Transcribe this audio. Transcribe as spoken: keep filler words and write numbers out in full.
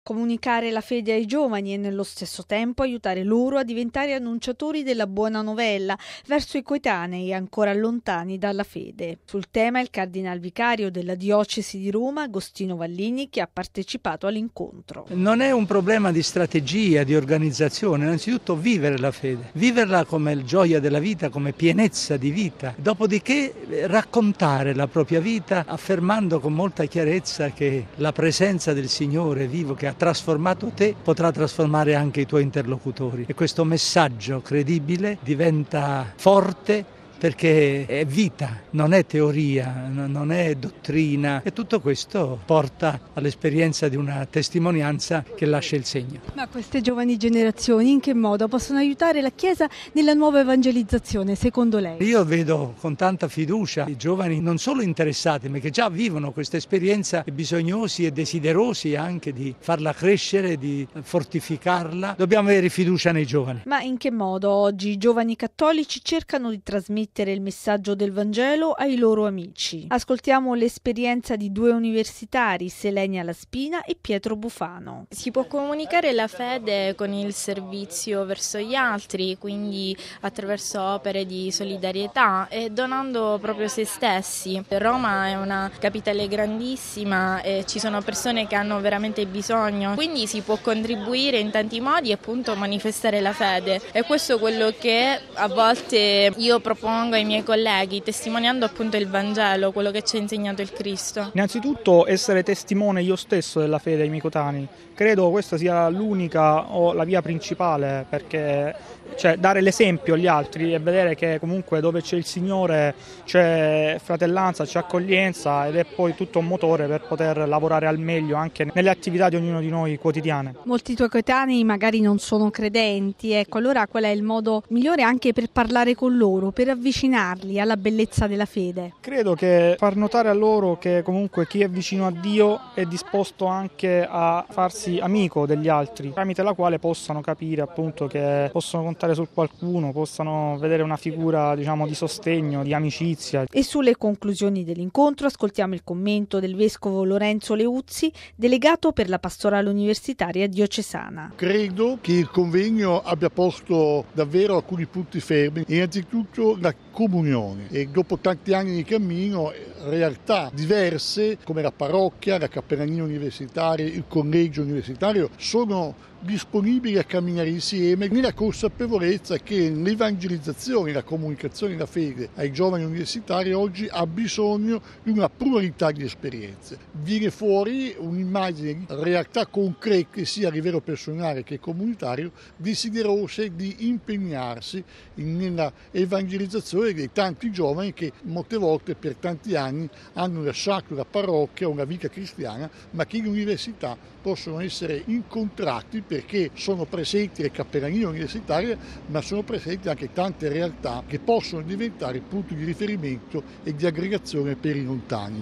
Comunicare la fede ai giovani e nello stesso tempo aiutare loro a diventare annunciatori della buona novella verso i coetanei ancora lontani dalla fede. Sul tema il cardinal vicario della diocesi di Roma, Agostino Vallini, che ha partecipato all'incontro. Non è un problema di strategia, di organizzazione, innanzitutto vivere la fede, viverla come gioia della vita, come pienezza di vita, dopodiché raccontare la propria vita affermando con molta chiarezza che la presenza del Signore vivo che ha trasformato te potrà trasformare anche i tuoi interlocutori e questo messaggio credibile diventa forte perché è vita, non è teoria, non è dottrina e tutto questo porta all'esperienza di una testimonianza che lascia il segno. Ma queste giovani generazioni in che modo possono aiutare la Chiesa nella nuova evangelizzazione secondo lei? Io vedo con tanta fiducia i giovani non solo interessati ma che già vivono questa esperienza e bisognosi e desiderosi anche di farla crescere, di fortificarla. Dobbiamo avere fiducia nei giovani. Ma in che modo oggi i giovani cattolici cercano di trasmettere il messaggio del Vangelo ai loro amici? Ascoltiamo l'esperienza di due universitari, Selenia Laspina e Pietro Bufano. Si può comunicare la fede con il servizio verso gli altri, quindi attraverso opere di solidarietà e donando proprio se stessi. Roma è una capitale grandissima e ci sono persone che hanno veramente bisogno, quindi si può contribuire in tanti modi e appunto manifestare la fede. E questo è quello che a volte io propongo ai miei colleghi, testimoniando appunto il Vangelo, quello che ci ha insegnato il Cristo. Innanzitutto essere testimone io stesso della fede ai miei coetanei. Credo questa sia l'unica o la via principale, perché cioè, dare l'esempio agli altri e vedere che comunque dove c'è il Signore c'è fratellanza, c'è accoglienza ed è poi tutto un motore per poter lavorare al meglio anche nelle attività di ognuno di noi quotidiane. Molti tuoi coetanei magari non sono credenti, ecco, allora qual è il modo migliore anche per parlare con loro, per avvicinarli alla bellezza della fede? Credo che far notare a loro che comunque chi è vicino a Dio è disposto anche a farsi amico degli altri, tramite la quale possano capire appunto che possono contare su qualcuno, possano vedere una figura diciamo di sostegno, di amicizia. E sulle conclusioni dell'incontro ascoltiamo il commento del vescovo Lorenzo Leuzzi, delegato per la pastorale universitaria diocesana. Credo che il convegno abbia posto davvero alcuni punti fermi, innanzitutto la comunione e dopo tanti anni di cammino realtà diverse come la parrocchia, la cappellania universitaria, il collegio universitario sono disponibili a camminare insieme nella consapevolezza che l'evangelizzazione, la comunicazione della fede ai giovani universitari oggi ha bisogno di una pluralità di esperienze. Viene fuori un'immagine di realtà concrete sia a livello personale che comunitario, desiderose di impegnarsi nella evangelizzazione dei tanti giovani che molte volte per tanti anni hanno lasciato la parrocchia o la vita cristiana, ma che in università possono essere incontrati perché sono presenti le cappellanie universitarie, ma sono presenti anche tante realtà che possono diventare punti di riferimento e di aggregazione per i lontani.